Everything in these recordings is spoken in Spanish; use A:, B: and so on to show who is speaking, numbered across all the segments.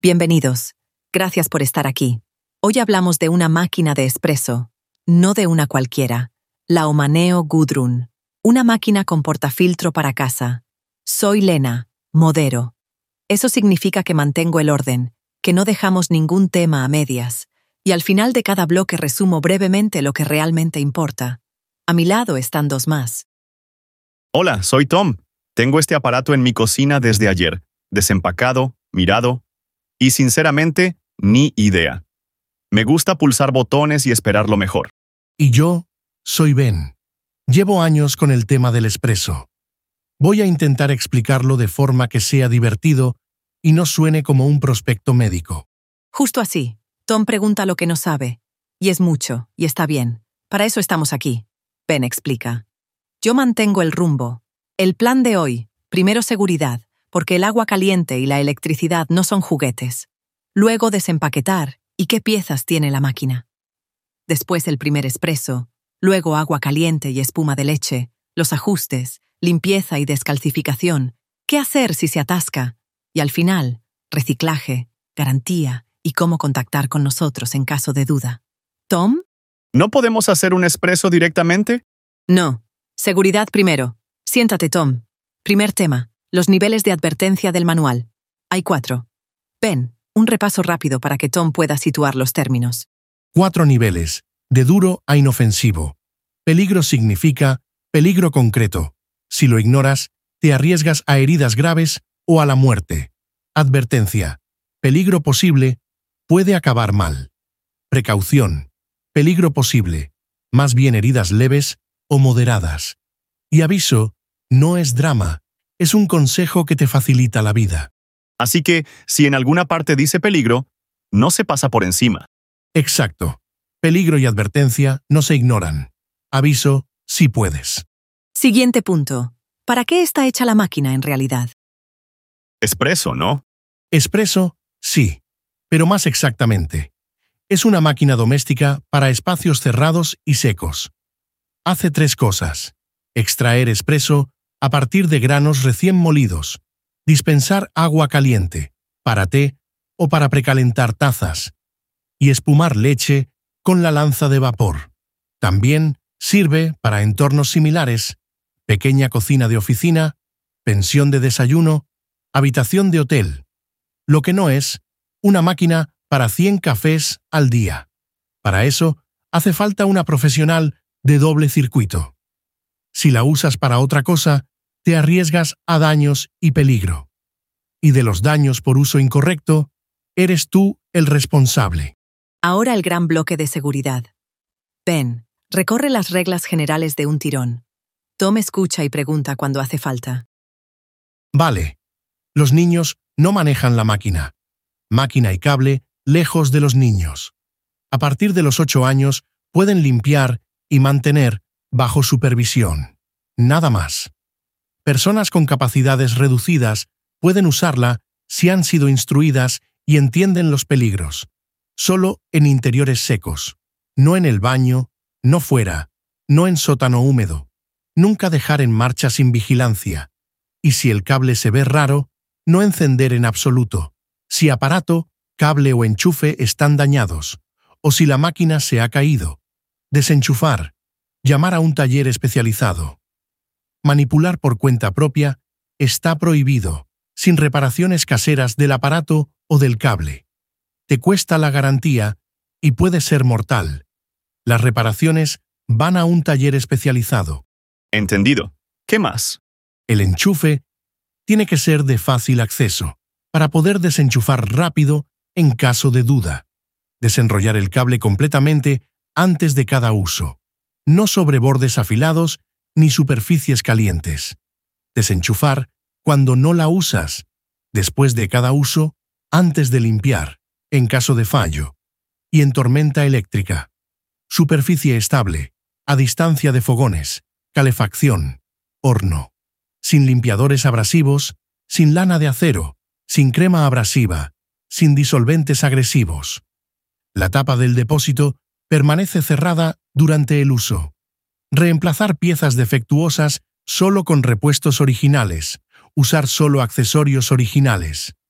A: Bienvenidos. Gracias por estar aquí. Hoy hablamos de una máquina de espresso, no de una cualquiera, la Omaneo Gudrun, una máquina con portafiltro para casa. Soy Lena, modero. Eso significa que mantengo el orden, que no dejamos ningún tema a medias, y al final de cada bloque resumo brevemente lo que realmente importa. A mi lado están dos más.
B: Hola, soy Tom. Tengo este aparato en mi cocina desde ayer, desempacado, mirado, y sinceramente, ni idea. Me gusta pulsar botones y esperar lo mejor.
C: Y yo, soy Ben. Llevo años con el tema del espresso. Voy a intentar explicarlo de forma que sea divertido y no suene como un prospecto médico.
A: Justo así. Tom pregunta lo que no sabe. Y es mucho, y está bien. Para eso estamos aquí. Ben explica. Yo mantengo el rumbo. El plan de hoy, primero seguridad, porque el agua caliente y la electricidad no son juguetes. Luego desempaquetar y qué piezas tiene la máquina. Después el primer espresso, luego agua caliente y espuma de leche, los ajustes, limpieza y descalcificación, qué hacer si se atasca, y al final, reciclaje, garantía y cómo contactar con nosotros en caso de duda. ¿Tom?
B: ¿No podemos hacer un espresso directamente?
A: No. Seguridad primero. Siéntate, Tom. Primer tema. Los niveles de advertencia del manual. Hay 4. Ben, un repaso rápido para que Tom pueda situar los términos.
C: 4 niveles, de duro a inofensivo. Peligro significa peligro concreto. Si lo ignoras, te arriesgas a heridas graves o a la muerte. Advertencia. Peligro posible, puede acabar mal. Precaución. Peligro posible, más bien heridas leves o moderadas. Y aviso, no es drama. Es un consejo que te facilita la vida.
B: Así que, si en alguna parte dice peligro, no se pasa por encima.
C: Exacto. Peligro y advertencia no se ignoran. Aviso, si puedes.
A: Siguiente punto. ¿Para qué está hecha la máquina en realidad?
B: Espresso, ¿no?
C: Espresso, sí. Pero más exactamente. Es una máquina doméstica para espacios cerrados y secos. Hace 3 cosas. Extraer espresso a partir de granos recién molidos, dispensar agua caliente, para té o para precalentar tazas, y espumar leche con la lanza de vapor. También sirve para entornos similares, pequeña cocina de oficina, pensión de desayuno, habitación de hotel. Lo que no es, una máquina para 100 cafés al día. Para eso, hace falta una profesional de doble circuito. Si la usas para otra cosa, te arriesgas a daños y peligro. Y de los daños por uso incorrecto, eres tú el responsable.
A: Ahora el gran bloque de seguridad. Ben, recorre las reglas generales de un tirón. Tom escucha y pregunta cuando hace falta.
C: Vale. Los niños no manejan la máquina. Máquina y cable lejos de los niños. A partir de los 8 años pueden limpiar y mantener bajo supervisión. Nada más. Personas con capacidades reducidas pueden usarla si han sido instruidas y entienden los peligros. Solo en interiores secos. No en el baño, no fuera, no en sótano húmedo. Nunca dejar en marcha sin vigilancia. Y si el cable se ve raro, no encender en absoluto. Si aparato, cable o enchufe están dañados. O si la máquina se ha caído. Desenchufar. Llamar a un taller especializado. Manipular por cuenta propia está prohibido, sin reparaciones caseras del aparato o del cable. Te cuesta la garantía y puede ser mortal. Las reparaciones van a un taller especializado.
B: Entendido. ¿Qué más?
C: El enchufe tiene que ser de fácil acceso, para poder desenchufar rápido en caso de duda. Desenrollar el cable completamente antes de cada uso. No sobre bordes afilados ni superficies calientes. Desenchufar cuando no la usas, después de cada uso, antes de limpiar, en caso de fallo. Y en tormenta eléctrica. Superficie estable, a distancia de fogones, calefacción, horno. Sin limpiadores abrasivos, sin lana de acero, sin crema abrasiva, sin disolventes agresivos. La tapa del depósito permanece cerrada durante el uso. Reemplazar piezas defectuosas solo con repuestos originales. Usar solo accesorios originales.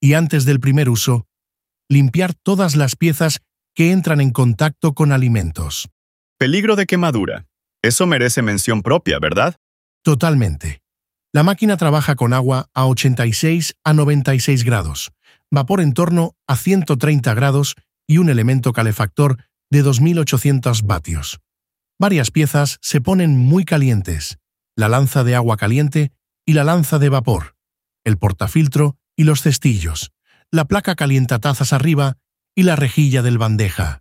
C: Y antes del primer uso, limpiar todas las piezas que entran en contacto con alimentos.
B: Peligro de quemadura. Eso merece mención propia, ¿verdad?
C: Totalmente. La máquina trabaja con agua a 86 a 96 grados, vapor en torno a 130 grados y un elemento calefactor de 2800 vatios. Varias piezas se ponen muy calientes: la lanza de agua caliente y la lanza de vapor, el portafiltro y los cestillos, la placa calientatazas arriba y la rejilla del bandeja.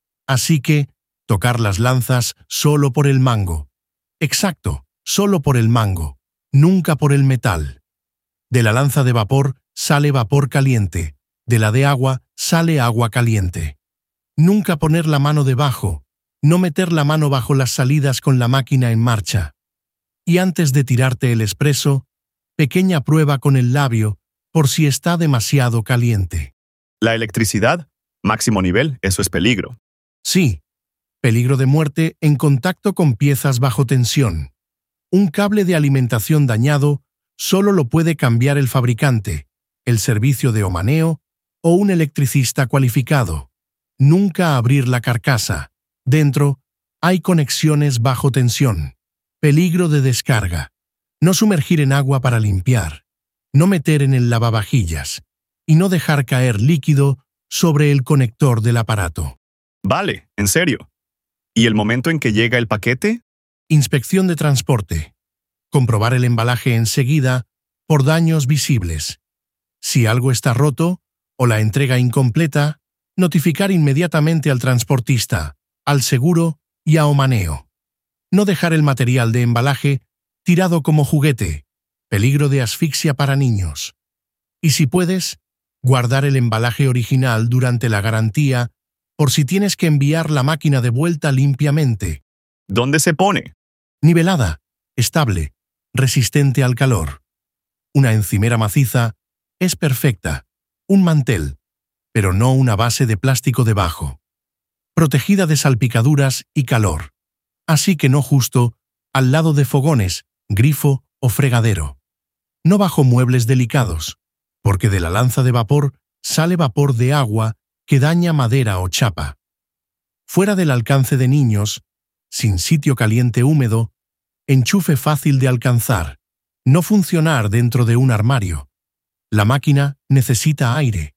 C: Así que, tocar las lanzas solo por el mango. Exacto, solo por el mango, nunca por el metal. De la lanza de vapor sale vapor caliente, de la de agua sale agua caliente. Nunca poner la mano debajo, no meter la mano bajo las salidas con la máquina en marcha. Y antes de tirarte el espresso, pequeña prueba con el labio por si está demasiado caliente.
B: La electricidad, máximo nivel, eso es peligro.
C: Sí, peligro de muerte en contacto con piezas bajo tensión. Un cable de alimentación dañado solo lo puede cambiar el fabricante, el servicio de Omaneo o un electricista cualificado. Nunca abrir la carcasa. Dentro hay conexiones bajo tensión. Peligro de descarga. No sumergir en agua para limpiar. No meter en el lavavajillas. Y no dejar caer líquido sobre el conector del aparato.
B: Vale, en serio. ¿Y el momento en que llega el paquete?
C: Inspección de transporte. Comprobar el embalaje enseguida por daños visibles. Si algo está roto o la entrega incompleta, notificar inmediatamente al transportista, al seguro y a Omaneo. No dejar el material de embalaje tirado como juguete. Peligro de asfixia para niños. Y si puedes, guardar el embalaje original durante la garantía por si tienes que enviar la máquina de vuelta limpiamente.
B: ¿Dónde se pone?
C: Nivelada, estable, resistente al calor. Una encimera maciza es perfecta, un mantel, pero no una base de plástico debajo. Protegida de salpicaduras y calor, así que no justo al lado de fogones, grifo o fregadero. No bajo muebles delicados, porque de la lanza de vapor sale vapor de agua que daña madera o chapa. Fuera del alcance de niños, sin sitio caliente húmedo, enchufe fácil de alcanzar, no funcionar dentro de un armario. La máquina necesita aire.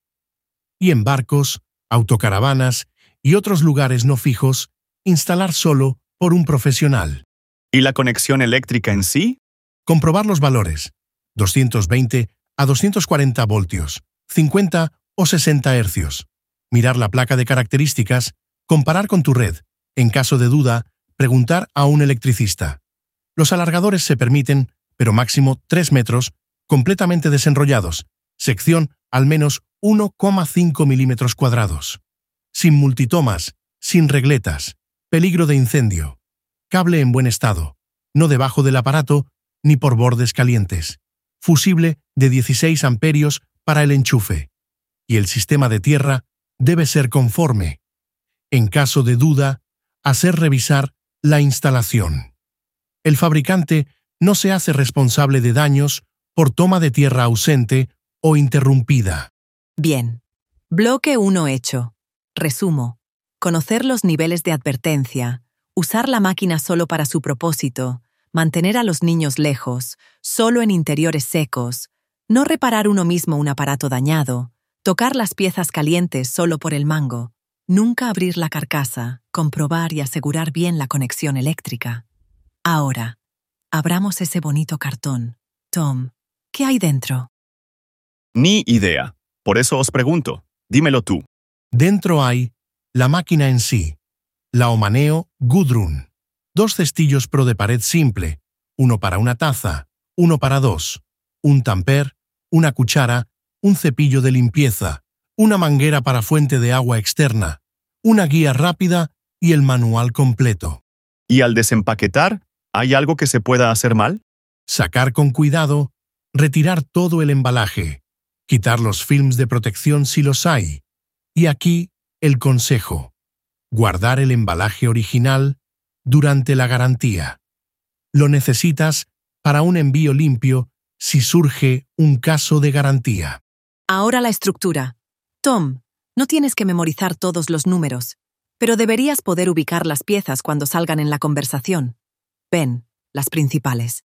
C: Y en barcos, autocaravanas y otros lugares no fijos, instalar solo por un profesional.
B: ¿Y la conexión eléctrica en sí?
C: Comprobar los valores: 220 a 240 voltios, 50 o 60 hercios. Mirar la placa de características, comparar con tu red. En caso de duda, preguntar a un electricista. Los alargadores se permiten, pero máximo 3 metros, completamente desenrollados, sección al menos 1,5 milímetros cuadrados. Sin multitomas, sin regletas, peligro de incendio. Cable en buen estado, no debajo del aparato ni por bordes calientes. Fusible de 16 amperios para el enchufe. Y el sistema de tierra debe ser conforme. En caso de duda, hacer revisar la instalación. El fabricante no se hace responsable de daños por toma de tierra ausente o interrumpida.
A: Bien. Bloque 1 hecho. Resumo. Conocer los niveles de advertencia, usar la máquina solo para su propósito, mantener a los niños lejos, solo en interiores secos, no reparar uno mismo un aparato dañado, tocar las piezas calientes solo por el mango, nunca abrir la carcasa, comprobar y asegurar bien la conexión eléctrica. Ahora, abramos ese bonito cartón. Tom, ¿qué hay dentro?
B: Ni idea. Por eso os pregunto. Dímelo tú.
C: Dentro hay la máquina en sí, la Omaneo Gudrun. 2 cestillos pro de pared simple, uno para una taza, uno para 2, un tamper, una cuchara, un cepillo de limpieza, una manguera para fuente de agua externa, una guía rápida y el manual completo.
B: ¿Y al desempaquetar, hay algo que se pueda hacer mal?
C: Sacar con cuidado, retirar todo el embalaje, quitar los films de protección si los hay. Y aquí el consejo: guardar el embalaje original durante la garantía. Lo necesitas para un envío limpio si surge un caso de garantía.
A: Ahora la estructura. Tom, no tienes que memorizar todos los números, pero deberías poder ubicar las piezas cuando salgan en la conversación. Ven, las principales.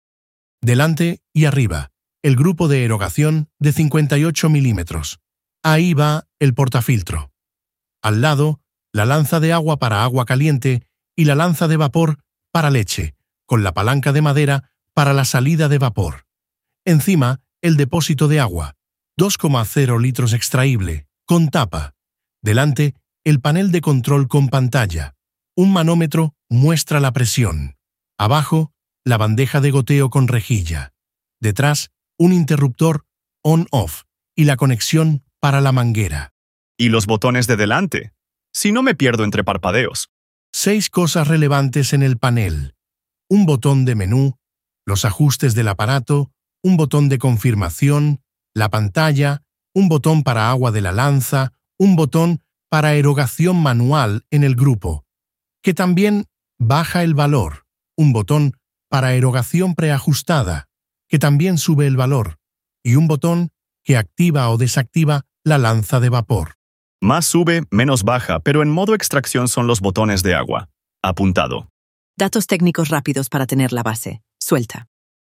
C: Delante y arriba, el grupo de erogación de 58 milímetros. Ahí va el portafiltro. Al lado, la lanza de agua para agua caliente y la lanza de vapor para leche, con la palanca de madera para la salida de vapor. Encima, el depósito de agua, 2,0 litros extraíble, con tapa. Delante, el panel de control con pantalla. Un manómetro muestra la presión. Abajo, la bandeja de goteo con rejilla. Detrás, un interruptor on-off y la conexión para la manguera.
B: ¿Y los botones de delante? Si no me pierdo entre parpadeos.
C: 6 cosas relevantes en el panel. Un botón de menú, los ajustes del aparato, un botón de confirmación, la pantalla, un botón para agua de la lanza, un botón para erogación manual en el grupo, que también baja el valor, un botón para erogación preajustada, que también sube el valor, y un botón que activa o desactiva la lanza de vapor.
B: Más sube, menos baja, pero en modo extracción son los botones de agua. Apuntado.
A: Datos técnicos rápidos para tener la base. Suelta.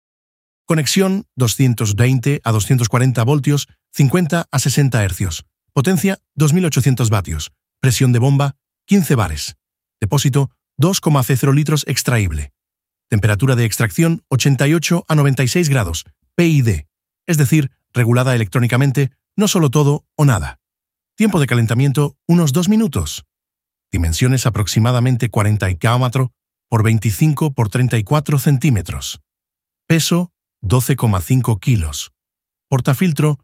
C: Conexión 220 a 240 voltios, 50 a 60 hercios. Potencia 2800 vatios. Presión de bomba 15 bares. Depósito 2,0 litros extraíble. Temperatura de extracción 88 a 96 grados. PID. Es decir, regulada electrónicamente, no solo todo o nada. Tiempo de calentamiento unos 2 minutos. Dimensiones aproximadamente 40 kilómetros por 25 por 34 centímetros. Peso 12,5 kilos. Portafiltro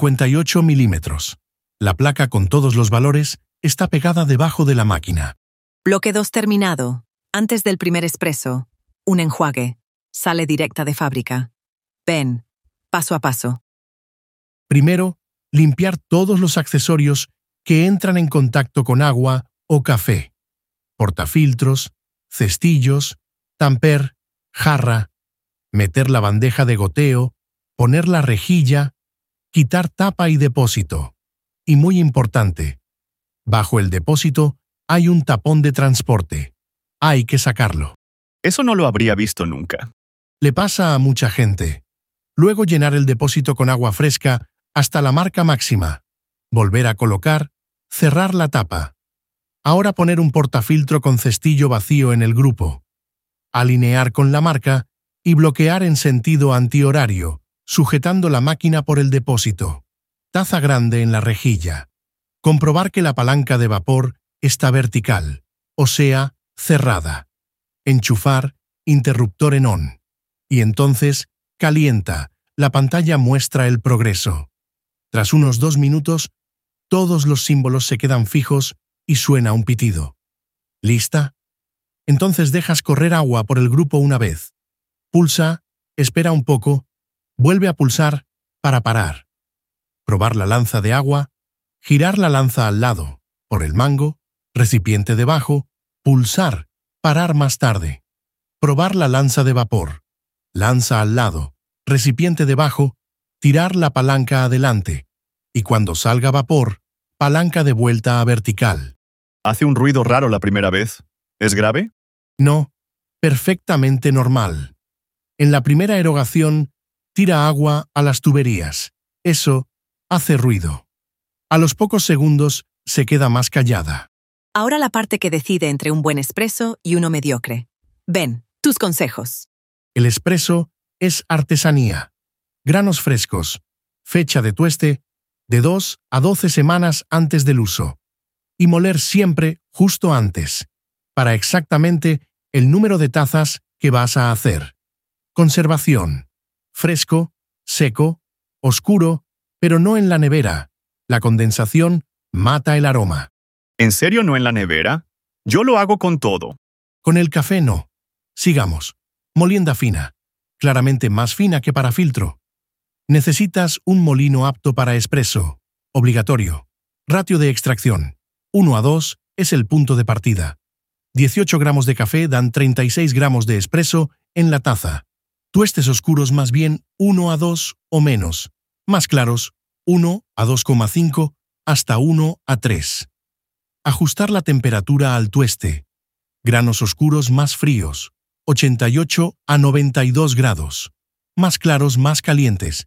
C: 58 milímetros. La placa con todos los valores está pegada debajo de la máquina.
A: Bloque 2 terminado. Antes del primer expreso. Un enjuague. Sale directa de fábrica. Ven, paso a paso.
C: Primero, limpiar todos los accesorios que entran en contacto con agua o café. Portafiltros, cestillos, tamper, jarra. Meter la bandeja de goteo, poner la rejilla, quitar tapa y depósito. Y muy importante, bajo el depósito hay un tapón de transporte. Hay que sacarlo.
B: Eso no lo habría visto nunca.
C: Le pasa a mucha gente. Luego llenar el depósito con agua fresca hasta la marca máxima. Volver a colocar, cerrar la tapa. Ahora poner un portafiltro con cestillo vacío en el grupo. Alinear con la marca y bloquear en sentido antihorario, sujetando la máquina por el depósito. Taza grande en la rejilla. Comprobar que la palanca de vapor está vertical, o sea, cerrada. Enchufar, interruptor en on. Y entonces, calienta, la pantalla muestra el progreso. Tras unos 2 minutos, todos los símbolos se quedan fijos y suena un pitido. ¿Lista? Entonces dejas correr agua por el grupo una vez. Pulsa, espera un poco, vuelve a pulsar para parar. Probar la lanza de agua, girar la lanza al lado, por el mango, recipiente debajo, pulsar, parar más tarde. Probar la lanza de vapor, lanza al lado, recipiente debajo, tirar la palanca adelante, y cuando salga vapor, palanca de vuelta a vertical.
B: Hace un ruido raro la primera vez. ¿Es grave?
C: No, perfectamente normal. En la primera erogación, tira agua a las tuberías. Eso hace ruido. A los pocos segundos se queda más callada.
A: Ahora la parte que decide entre un buen expreso y uno mediocre. Ven, tus consejos.
C: El expreso es artesanía. Granos frescos. Fecha de tueste de 2 a 12 semanas antes del uso. Y moler siempre justo antes, para exactamente el número de tazas que vas a hacer. Conservación. Fresco, seco, oscuro, pero no en la nevera. La condensación mata el aroma.
B: ¿En serio no en la nevera? Yo lo hago con todo.
C: Con el café no. Sigamos. Molienda fina. Claramente más fina que para filtro. Necesitas un molino apto para expreso. Obligatorio. Ratio de extracción. 1:2 es el punto de partida. 18 gramos de café dan 36 gramos de expreso en la taza. Tuestes oscuros más bien 1:2 o menos. Más claros 1 a 2,5 hasta 1 a 3. Ajustar la temperatura al tueste. Granos oscuros más fríos, 88 a 92 grados. Más claros más calientes,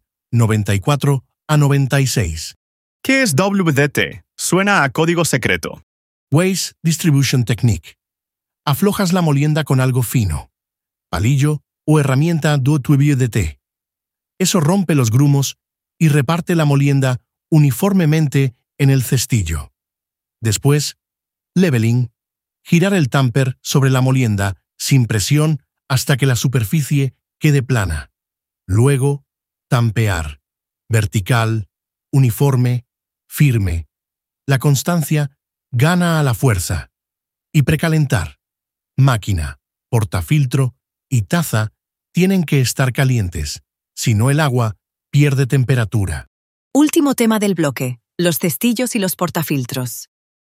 C: 94 a 96.
B: ¿Qué es WDT? Suena a código secreto.
C: Weiss Distribution Technique. Aflojas la molienda con algo fino, palillo o herramienta WDT. Eso rompe los grumos y reparte la molienda uniformemente en el cestillo. Después, leveling, girar el tamper sobre la molienda sin presión hasta que la superficie quede plana. Luego, tampear, vertical, uniforme, firme. La constancia gana a la fuerza. Y precalentar. Máquina, portafiltro y taza tienen que estar calientes, si no el agua pierde temperatura.
A: Último tema del bloque, los cestillos y los portafiltros.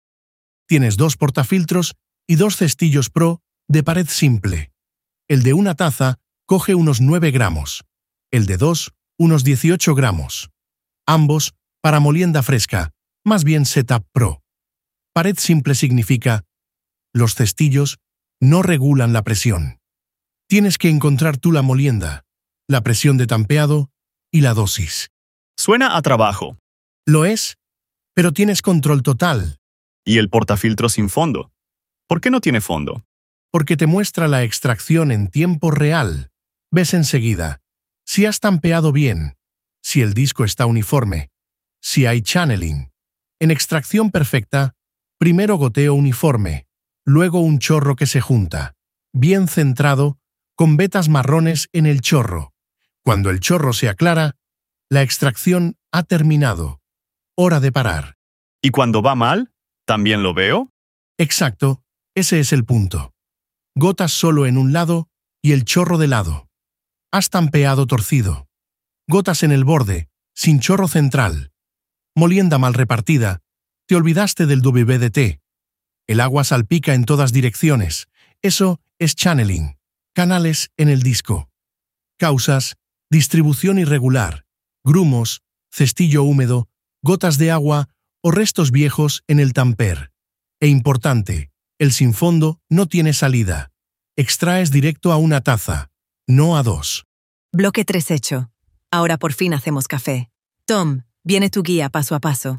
C: Tienes 2 portafiltros y 2 cestillos Pro de pared simple. El de una taza coge unos 9 gramos, el de 2 unos 18 gramos. Ambos para molienda fresca, más bien Setup Pro. Pared simple significa: los cestillos no regulan la presión. Tienes que encontrar tú la molienda, la presión de tampeado y la dosis.
B: Suena a trabajo.
C: Lo es, pero tienes control total,
B: ¿Y el portafiltro sin fondo? ¿Por qué no tiene fondo?
C: porque te muestra la extracción en tiempo real. Ves enseguida si has tampeado bien, si el disco está uniforme, si hay channeling. En extracción perfecta, primero goteo uniforme, luego un chorro que se junta, bien centrado, con vetas marrones en el chorro. Cuando el chorro se aclara, la extracción ha terminado. Hora de parar.
B: ¿Y cuando va mal? ¿También lo veo?
C: Exacto, ese es el punto. Gotas solo en un lado y el chorro de lado. Has tampeado torcido. Gotas en el borde, sin chorro central. Molienda mal repartida. Te olvidaste del WDT. El agua salpica en todas direcciones. Eso es channeling. Canales en el disco. Causas: distribución irregular, grumos, cestillo húmedo, gotas de agua o restos viejos en el tamper. E importante, el sin fondo no tiene salida. Extraes directo a una taza, no a 2.
A: Bloque 3 hecho. Ahora por fin hacemos café. Tom, viene tu guía paso a paso.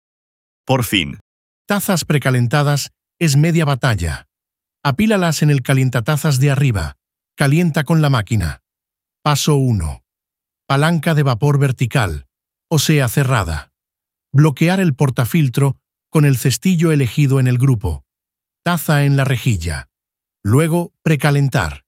B: Por fin.
C: Tazas precalentadas es media batalla. Apílalas en el calientatazas de arriba. Calienta con la máquina. Paso 1. Palanca de vapor vertical, o sea cerrada. Bloquear el portafiltro con el cestillo elegido en el grupo. Taza en la rejilla. Luego, precalentar.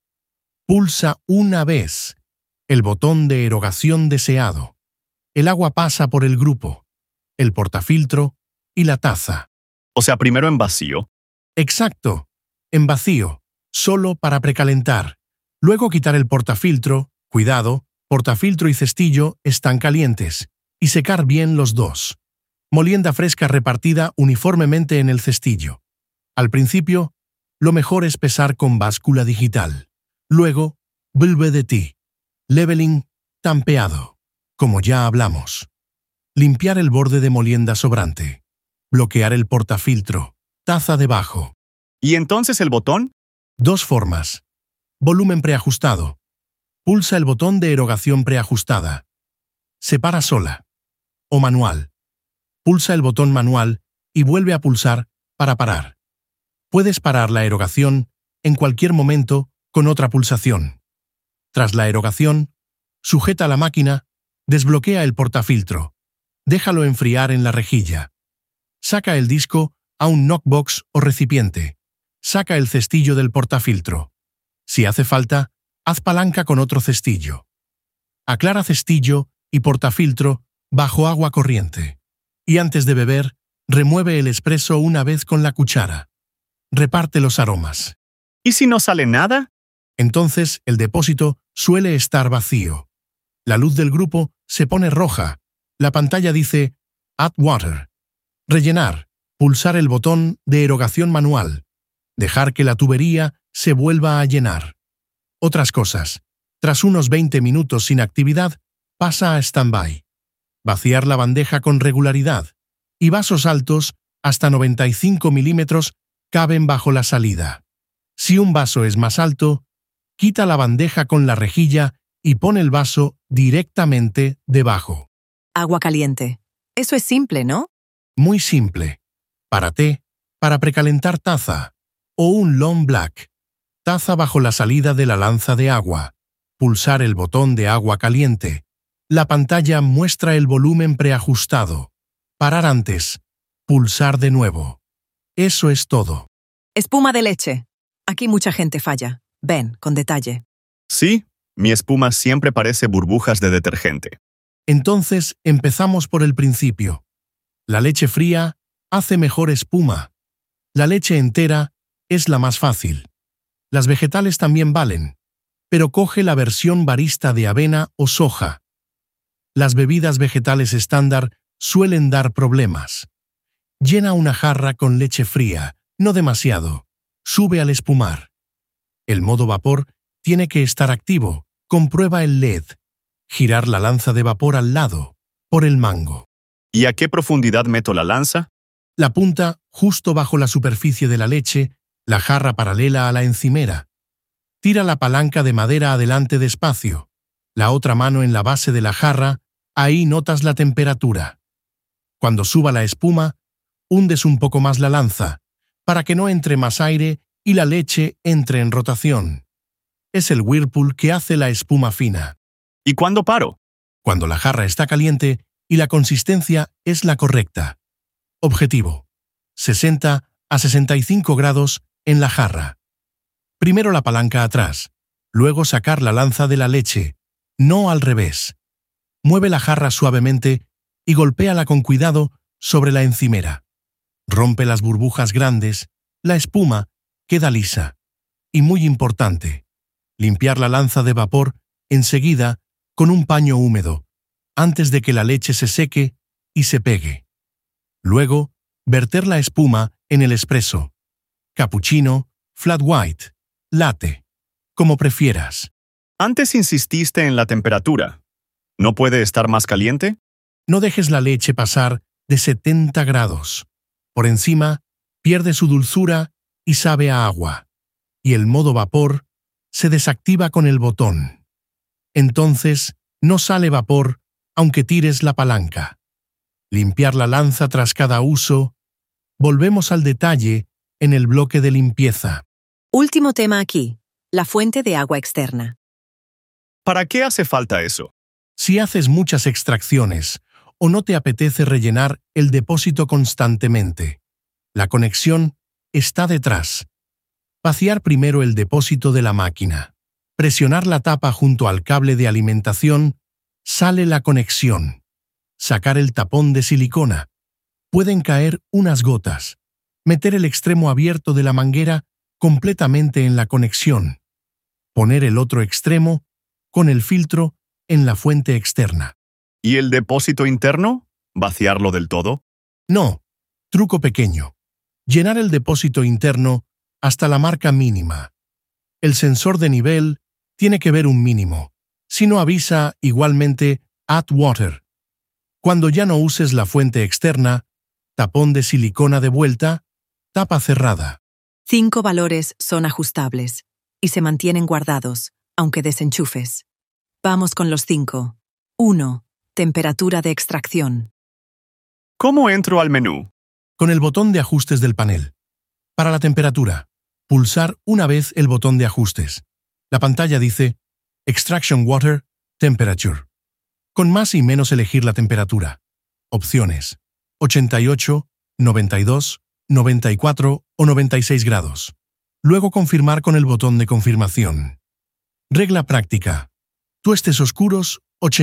C: Pulsa una vez el botón de erogación deseado. El agua pasa por el grupo, el portafiltro y la taza.
B: O sea, primero en vacío.
C: Exacto, en vacío, solo para precalentar. Luego quitar el portafiltro, cuidado, portafiltro y cestillo están calientes, y secar bien los dos. Molienda fresca repartida uniformemente en el cestillo. Al principio, lo mejor es pesar con báscula digital. Luego, WDT, leveling, tampeado, como ya hablamos. Limpiar el borde de molienda sobrante. Bloquear el portafiltro, taza debajo.
B: ¿Y entonces el botón?
C: 2 formas. Volumen preajustado. Pulsa el botón de erogación preajustada. Separa sola. O manual. Pulsa el botón manual y vuelve a pulsar para parar. Puedes parar la erogación en cualquier momento con otra pulsación. Tras la erogación, sujeta la máquina, desbloquea el portafiltro. Déjalo enfriar en la rejilla. Saca el disco a un knockbox o recipiente. Saca el cestillo del portafiltro. Si hace falta, haz palanca con otro cestillo. Aclara cestillo y portafiltro bajo agua corriente. Y antes de beber, remueve el espresso una vez con la cuchara. Reparte los aromas.
B: ¿Y si no sale nada?
C: Entonces el depósito suele estar vacío. La luz del grupo se pone roja. La pantalla dice Add Water. Rellenar. Pulsar el botón de erogación manual. Dejar que la tubería se vuelva a llenar. Otras cosas. Tras unos 20 minutos sin actividad, pasa a stand-by. Vaciar la bandeja con regularidad. Y vasos altos, hasta 95 milímetros, caben bajo la salida. Si un vaso es más alto, quita la bandeja con la rejilla y pon el vaso directamente debajo.
A: Agua caliente. Eso es simple, ¿no?
C: Muy simple. Para té, para precalentar taza. O un long black. Taza bajo la salida de la lanza de agua. Pulsar el botón de agua caliente. La pantalla muestra el volumen preajustado. Parar antes. Pulsar de nuevo. Eso es todo.
A: Espuma de leche. Aquí mucha gente falla. Ven, con detalle.
B: Sí, mi espuma siempre parece burbujas de detergente.
C: Entonces, empezamos por el principio. La leche fría hace mejor espuma. La leche entera es la más fácil. Las vegetales también valen, pero coge la versión barista de avena o soja. Las bebidas vegetales estándar suelen dar problemas. Llena una jarra con leche fría, no demasiado. Sube al espumar. El modo vapor tiene que estar activo. Comprueba el LED. Girar la lanza de vapor al lado, por el mango.
B: ¿Y a qué profundidad meto la lanza?
C: La punta justo bajo la superficie de la leche, la jarra paralela a la encimera. Tira la palanca de madera adelante despacio. La otra mano en la base de la jarra, ahí notas la temperatura. Cuando suba la espuma, hundes un poco más la lanza, para que no entre más aire y la leche entre en rotación. Es el whirlpool que hace la espuma fina.
B: ¿Y cuándo paro?
C: Cuando la jarra está caliente y la consistencia es la correcta. Objetivo: 60 a 65 grados en la jarra. Primero la palanca atrás, luego sacar la lanza de la leche, no al revés. Mueve la jarra suavemente y golpéala con cuidado sobre la encimera. Rompe las burbujas grandes, la espuma queda lisa. Y muy importante, limpiar la lanza de vapor enseguida con un paño húmedo, antes de que la leche se seque y se pegue. Luego, verter la espuma en el espresso. Cappuccino, flat white, latte, como prefieras.
B: Antes insististe en la temperatura. ¿No puede estar más caliente?
C: No dejes la leche pasar de 70 grados. Por encima, pierde su dulzura y sabe a agua. Y el modo vapor se desactiva con el botón. Entonces, no sale vapor aunque tires la palanca. Limpiar la lanza tras cada uso. Volvemos al detalle en el bloque de limpieza.
A: Último tema aquí, la fuente de agua externa.
B: ¿Para qué hace falta eso?
C: Si haces muchas extracciones o no te apetece rellenar el depósito constantemente, la conexión está detrás. Vaciar primero el depósito de la máquina. Presionar la tapa junto al cable de alimentación, sale la conexión. Sacar el tapón de silicona. Pueden caer unas gotas. Meter el extremo abierto de la manguera completamente en la conexión. Poner el otro extremo con el filtro en la fuente externa.
B: ¿Y el depósito interno? ¿Vaciarlo del todo?
C: No. Truco pequeño. Llenar el depósito interno hasta la marca mínima. El sensor de nivel tiene que ver un mínimo. Si no avisa, igualmente, add water. Cuando ya no uses la fuente externa, tapón de silicona de vuelta, tapa cerrada.
A: 5 valores son ajustables y se mantienen guardados, aunque desenchufes. Vamos con los 5. 1. Temperatura de extracción.
B: ¿Cómo entro al menú?
C: Con el botón de ajustes del panel. Para la temperatura, pulsar una vez el botón de ajustes. La pantalla dice Extraction Water Temperature. Con más y menos elegir la temperatura. Opciones: 88, 92, 94 o 96 grados. Luego confirmar con el botón de confirmación. Regla práctica. Tuestes oscuros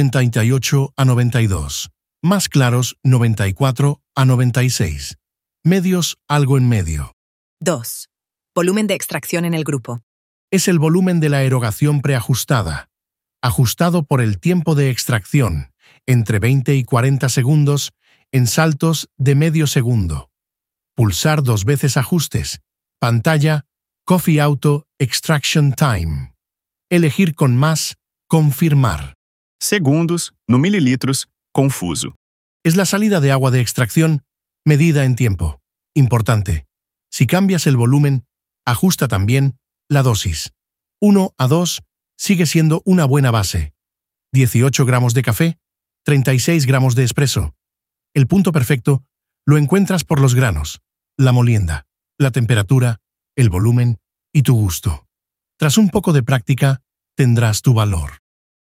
C: 88 a 92. Más claros 94 a 96. Medios algo en medio.
A: 2. Volumen de extracción en el grupo.
C: Es el volumen de la erogación preajustada, ajustado por el tiempo de extracción, entre 20 y 40 segundos, en saltos de medio segundo. Pulsar 2 veces ajustes. Pantalla, Coffee Auto Extraction Time. Elegir con más, confirmar.
B: Segundos, no mililitros, confuso.
C: Es la salida de agua de extracción medida en tiempo. Importante. Si cambias el volumen, ajusta también la dosis. 1 a 2 sigue siendo una buena base. 18 gramos de café, 36 gramos de espresso. El punto perfecto lo encuentras por los granos, la molienda, la temperatura, el volumen y tu gusto. Tras un poco de práctica, tendrás tu valor.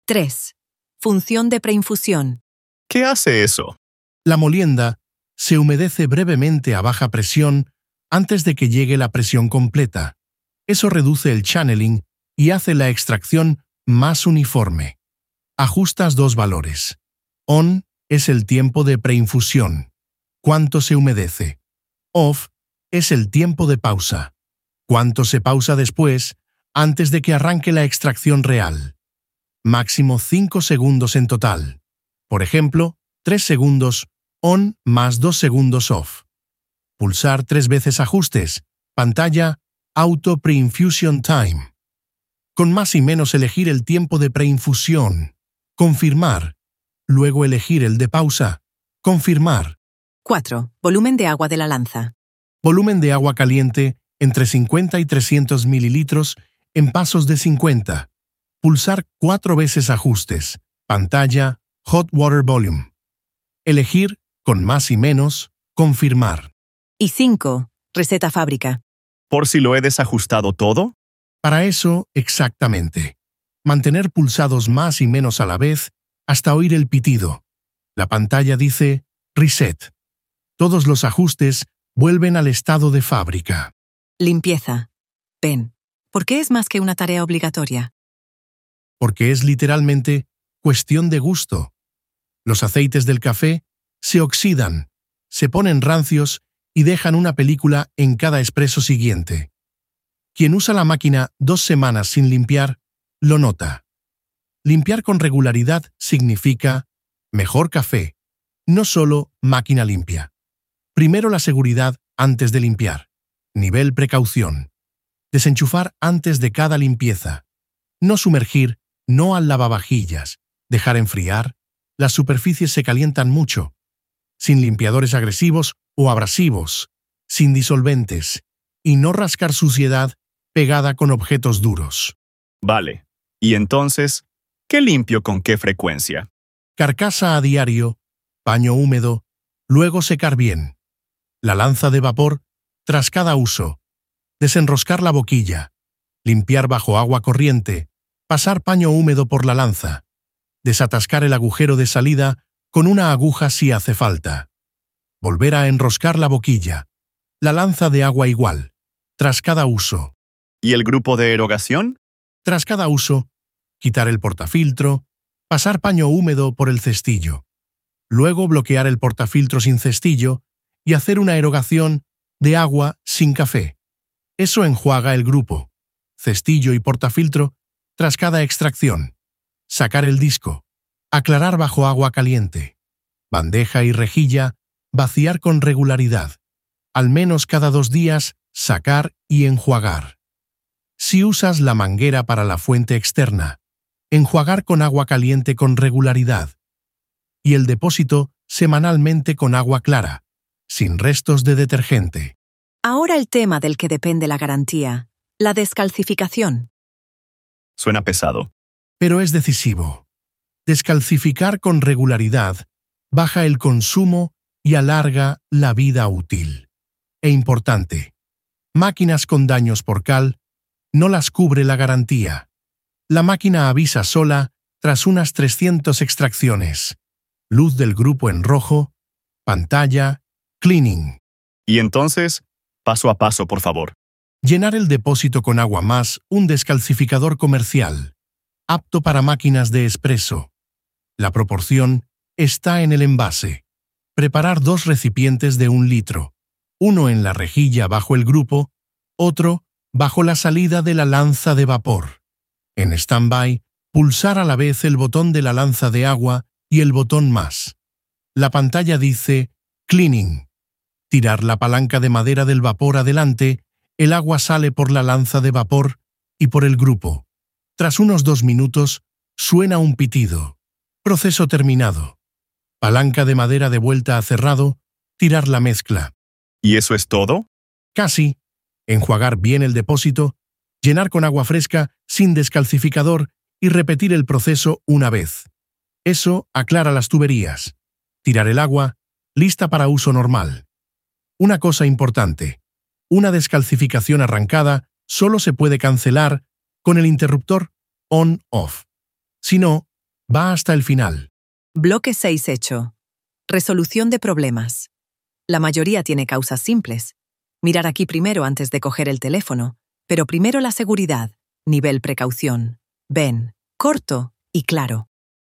A: 3. Función de preinfusión.
B: ¿Qué hace eso?
C: La molienda se humedece brevemente a baja presión antes de que llegue la presión completa. Eso reduce el channeling y hace la extracción más uniforme. Ajustas dos valores. On es el tiempo de preinfusión. ¿Cuánto se humedece? Off es el tiempo de pausa. ¿Cuánto se pausa después, antes de que arranque la extracción real? Máximo 5 segundos en total. Por ejemplo, 3 segundos on más 2 segundos off. Pulsar 3 veces ajustes. Pantalla Auto Preinfusion Time. Con más y menos elegir el tiempo de preinfusión. Confirmar. Luego elegir el de pausa. Confirmar.
A: 4. Volumen de agua de la lanza.
C: Volumen de agua caliente entre 50 y 300 mililitros en pasos de 50. Pulsar 4 veces ajustes. Pantalla Hot Water Volume. Elegir con más y menos. Confirmar.
A: Y 5. Receta fábrica.
B: ¿Por si lo he desajustado todo?
C: Para eso, exactamente. Mantener pulsados más y menos a la vez hasta oír el pitido. La pantalla dice Reset. Todos los ajustes vuelven al estado de fábrica.
A: Limpieza. Ben, ¿por qué es más que una tarea obligatoria?
C: Porque es literalmente cuestión de gusto. Los aceites del café se oxidan, se ponen rancios y dejan una película en cada espresso siguiente. Quien usa la máquina 2 semanas sin limpiar, lo nota. Limpiar con regularidad significa mejor café, no solo máquina limpia. Primero la seguridad antes de limpiar. Nivel precaución. Desenchufar antes de cada limpieza. No sumergir, no al lavavajillas. Dejar enfriar. Las superficies se calientan mucho. Sin limpiadores agresivos o abrasivos. Sin disolventes. Y no rascar suciedad pegada con objetos duros.
B: Vale. ¿Y entonces, qué limpio con qué frecuencia?
C: Carcasa a diario, paño húmedo, luego secar bien. La lanza de vapor tras cada uso. Desenroscar la boquilla. Limpiar bajo agua corriente. Pasar paño húmedo por la lanza. Desatascar el agujero de salida con una aguja si hace falta. Volver a enroscar la boquilla. La lanza de agua igual. Tras cada uso.
B: ¿Y el grupo de erogación?
C: Tras cada uso, quitar el portafiltro, pasar paño húmedo por el cestillo. Luego bloquear el portafiltro sin cestillo y hacer una erogación de agua sin café. Eso enjuaga el grupo, cestillo y portafiltro tras cada extracción. Sacar el disco. Aclarar bajo agua caliente. Bandeja y rejilla, vaciar con regularidad. Al menos cada 2 días, sacar y enjuagar. Si usas la manguera para la fuente externa, enjuagar con agua caliente con regularidad. Y el depósito semanalmente con agua clara, sin restos de detergente.
A: Ahora el tema del que depende la garantía, la descalcificación.
B: Suena pesado.
C: Pero es decisivo. Descalcificar con regularidad baja el consumo y alarga la vida útil. E importante, máquinas con daños por cal no las cubre la garantía. La máquina avisa sola tras unas 300 extracciones. Luz del grupo en rojo, pantalla, cleaning.
B: Y entonces, paso a paso, por favor.
C: Llenar el depósito con agua más un descalcificador comercial, apto para máquinas de espresso. La proporción está en el envase. Preparar 2 recipientes de 1 litro, uno en la rejilla bajo el grupo, otro bajo la salida de la lanza de vapor. En stand-by, pulsar a la vez el botón de la lanza de agua y el botón más. La pantalla dice Cleaning. Tirar la palanca de madera del vapor adelante, el agua sale por la lanza de vapor y por el grupo. Tras unos 2 minutos, suena un pitido. Proceso terminado. Palanca de madera de vuelta a cerrado, tirar la mezcla.
B: ¿Y eso es todo?
C: Casi. Enjuagar bien el depósito, llenar con agua fresca sin descalcificador y repetir el proceso una vez. Eso aclara las tuberías. Tirar el agua, lista para uso normal. Una cosa importante. Una descalcificación arrancada solo se puede cancelar con el interruptor on-off. Si no, va hasta el final.
A: Bloque 6 hecho. Resolución de problemas. La mayoría tiene causas simples. Mirar aquí primero antes de coger el teléfono, pero primero la seguridad, nivel precaución. Ven, corto y claro.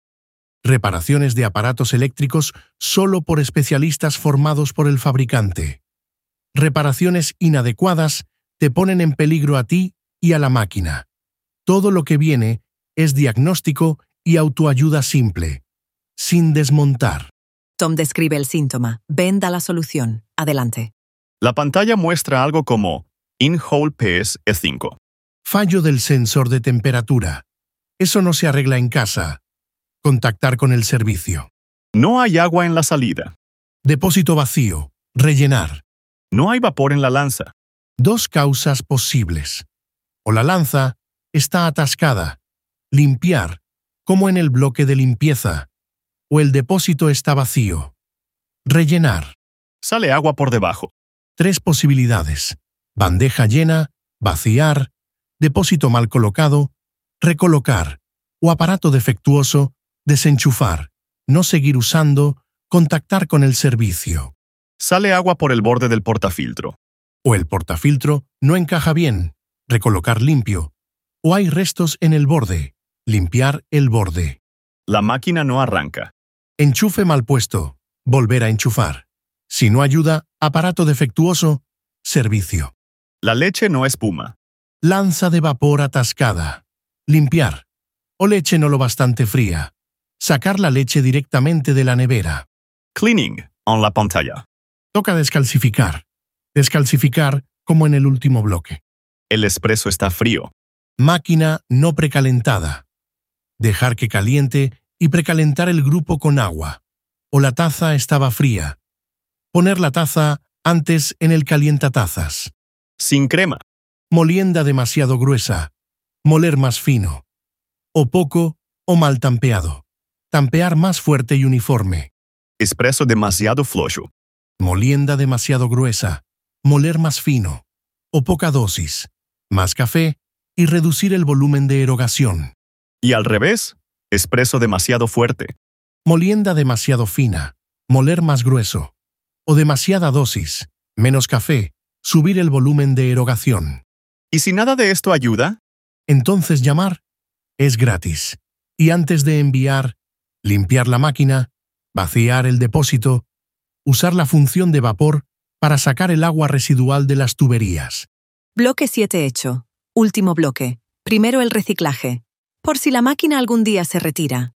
C: Reparaciones de aparatos eléctricos solo por especialistas formados por el fabricante. Reparaciones inadecuadas te ponen en peligro a ti y a la máquina. Todo lo que viene es diagnóstico y autoayuda simple, sin desmontar.
A: Tom describe el síntoma. Ben da la solución. Adelante.
B: La pantalla muestra algo como In-Hole PS E5.
C: Fallo del sensor de temperatura. Eso no se arregla en casa. Contactar con el servicio.
B: No hay agua en la salida.
C: Depósito vacío. Rellenar.
B: No hay vapor en la lanza.
C: Dos causas posibles. O la lanza está atascada. Limpiar, como en el bloque de limpieza. O el depósito está vacío. Rellenar.
B: Sale agua por debajo.
C: Tres posibilidades. Bandeja llena, vaciar, depósito mal colocado, recolocar, o aparato defectuoso, desenchufar, no seguir usando, contactar con el servicio.
B: Sale agua por el borde del portafiltro.
C: O el portafiltro no encaja bien, recolocar limpio. O hay restos en el borde, limpiar el borde.
B: La máquina no arranca.
C: Enchufe mal puesto, volver a enchufar. Si no ayuda, aparato defectuoso, servicio.
B: La leche no espuma.
C: Lanza de vapor atascada. Limpiar. O leche no lo bastante fría. Sacar la leche directamente de la nevera.
B: Cleaning en la pantalla.
C: Toca descalcificar. Descalcificar como en el último bloque.
B: El espresso está frío.
C: Máquina no precalentada. Dejar que caliente y precalentar el grupo con agua. O la taza estaba fría. Poner la taza antes en el calientatazas.
B: Sin crema.
C: Molienda demasiado gruesa. Moler más fino. O poco o mal tampeado. Tampear más fuerte y uniforme.
B: Espresso demasiado flojo.
C: Molienda demasiado gruesa. Moler más fino. O poca dosis. Más café y reducir el volumen de erogación.
B: Y al revés, espresso demasiado fuerte.
C: Molienda demasiado fina. Moler más grueso. O demasiada dosis. Menos café. Subir el volumen de erogación.
B: ¿Y si nada de esto ayuda?
C: Entonces llamar es gratis. Y antes de enviar, limpiar la máquina, vaciar el depósito, usar la función de vapor para sacar el agua residual de las tuberías.
A: Bloque 7 hecho. Último bloque. Primero el reciclaje. Por si la máquina algún día se retira.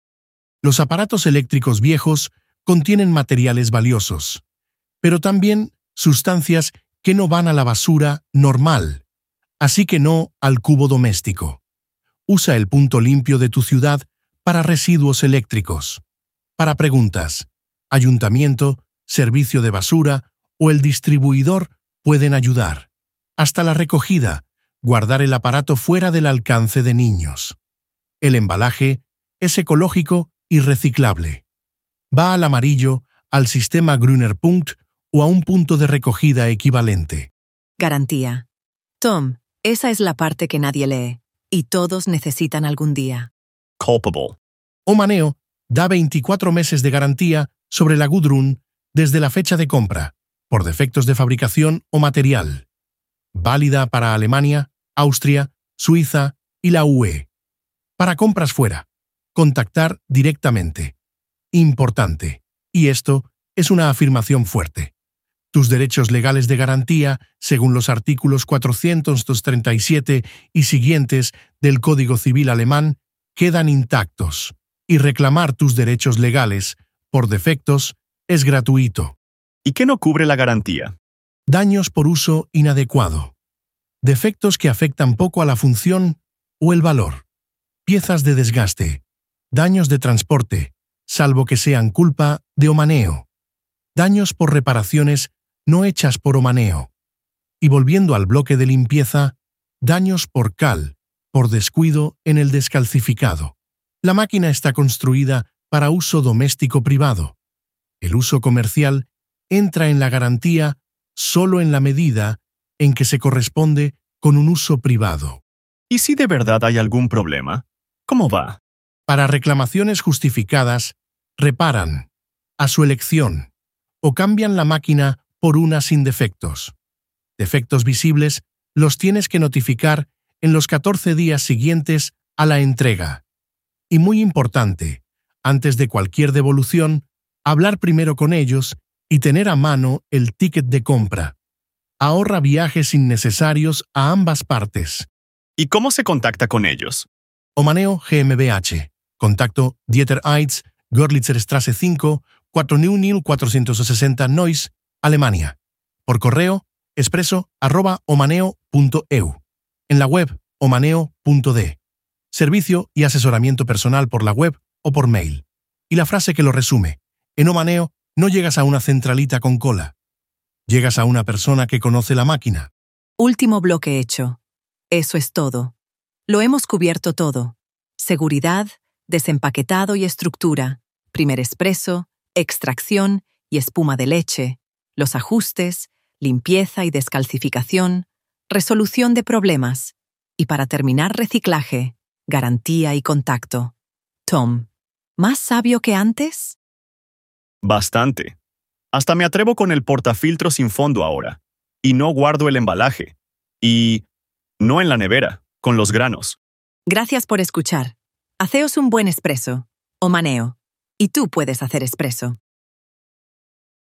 C: Los aparatos eléctricos viejos contienen materiales valiosos, pero también sustancias que no van a la basura normal, así que no al cubo doméstico. Usa el punto limpio de tu ciudad para residuos eléctricos. Para preguntas, ayuntamiento, servicio de basura o el distribuidor pueden ayudar. Hasta la recogida, guardar el aparato fuera del alcance de niños. El embalaje es ecológico y reciclable. Va al amarillo, al sistema Grüner-Punkt o a un punto de recogida equivalente.
A: Garantía. Tom, esa es la parte que nadie lee, y todos necesitan algún día.
B: Culpable.
C: Omaneo da 24 meses de garantía sobre la Gudrun desde la fecha de compra, por defectos de fabricación o material. Válida para Alemania, Austria, Suiza y la UE. Para compras fuera, contactar directamente. Importante. Y esto es una afirmación fuerte. Tus derechos legales de garantía, según los artículos 437 y siguientes del Código Civil alemán, quedan intactos, y reclamar tus derechos legales, por defectos, es gratuito.
B: ¿Y qué no cubre la garantía?
C: Daños por uso inadecuado. Defectos que afectan poco a la función o el valor. Piezas de desgaste. Daños de transporte. salvo que sean culpa de Omaneo. Daños por reparaciones no hechas por Omaneo. Y volviendo al bloque de limpieza, daños por cal, por descuido en el descalcificado. La máquina está construida para uso doméstico privado. El uso comercial entra en la garantía solo en la medida en que se corresponde con un uso privado.
B: ¿Y si de verdad hay algún problema? ¿Cómo va?
C: Para reclamaciones justificadas, reparan, a su elección, o cambian la máquina por una sin defectos. Defectos visibles los tienes que notificar en los 14 días siguientes a la entrega. Y muy importante, antes de cualquier devolución, hablar primero con ellos y tener a mano el ticket de compra. Ahorra viajes innecesarios a ambas partes.
B: ¿Y cómo se contacta con ellos?
C: Omaneo GmbH. Contacto Dieter Eitz, Görlitzerstraße 5, 460 Neuss, Alemania. Por correo, expreso@omaneo.eu. En la web, omaneo.de. Servicio y asesoramiento personal por la web o por mail. Y la frase que lo resume. En Omaneo no llegas a una centralita con cola. Llegas a una persona que conoce la máquina.
A: Último bloque hecho. Eso es todo. Lo hemos cubierto todo. Seguridad, desempaquetado y estructura, primer expreso, extracción y espuma de leche, los ajustes, limpieza y descalcificación, resolución de problemas y para terminar reciclaje, garantía y contacto. Tom, ¿más sabio que antes?
B: Bastante. Hasta me atrevo con el portafiltro sin fondo ahora. Y no guardo el embalaje. Y no en la nevera, con los granos.
A: Gracias por escuchar. Haceos un buen expreso. Omaneo. Y tú puedes hacer expreso.